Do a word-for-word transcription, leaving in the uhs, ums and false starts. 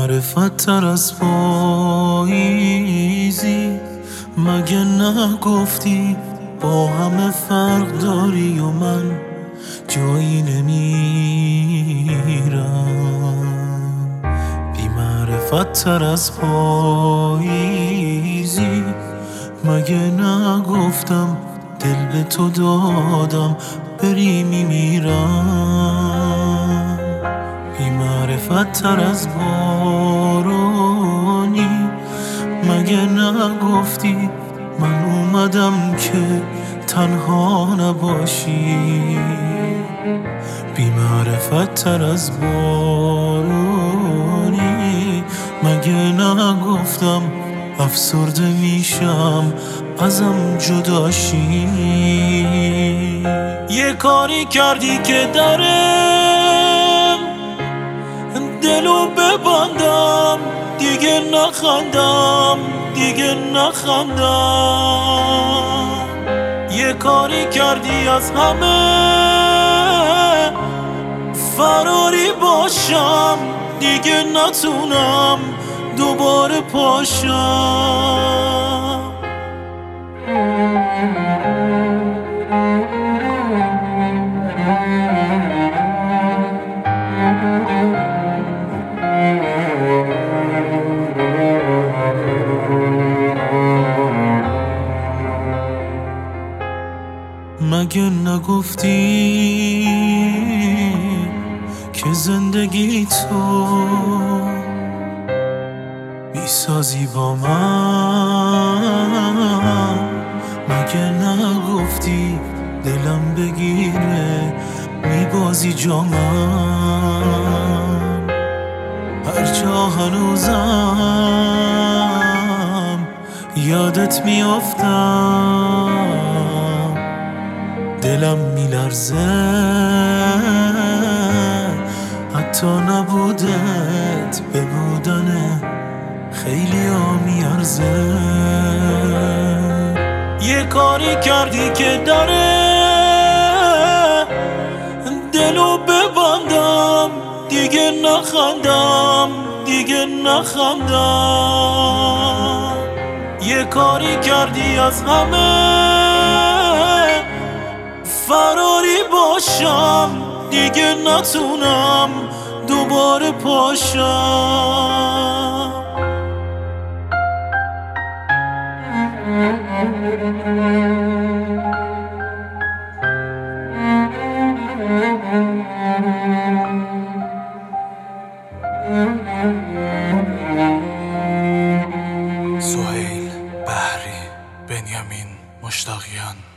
معرفت تر از پاییزی، مگه نگفتی با همه فرق داری و من جایی نمیرم. بی معرفت تر از پاییزی، مگه نگفتم دل به تو دادم بری میمیرم. بی معرفت تر از بارانی، مگه نگفتی من اومدم که تنها نباشی. بی معرفت تر از بارانی، مگه نگفتم افسرده میشم ازم جداشی. یه کاری کردی که دارم دلو ببندم، دیگه نخندم دیگه نخندم. یه کاری کردی از همه فراری باشم، دیگه نتونم دوباره پاشم. مگه نگفتی که زندگی تو میسازی با من؟ مگه نگفتی دلم بگیره میبازی جا من؟ هر جا هنوزم یادت میافتم، دلم میلرزه حتی نبودت به بودن خیلی ها میارزه. یه کاری کردی که داره دلو ببندم، دیگه نخندم دیگه نخندم. یه کاری کردی از همه فراری باشم، دیگه نتونم دوباره پاشم. سهیل بحری، بنیامین مشتاقیان.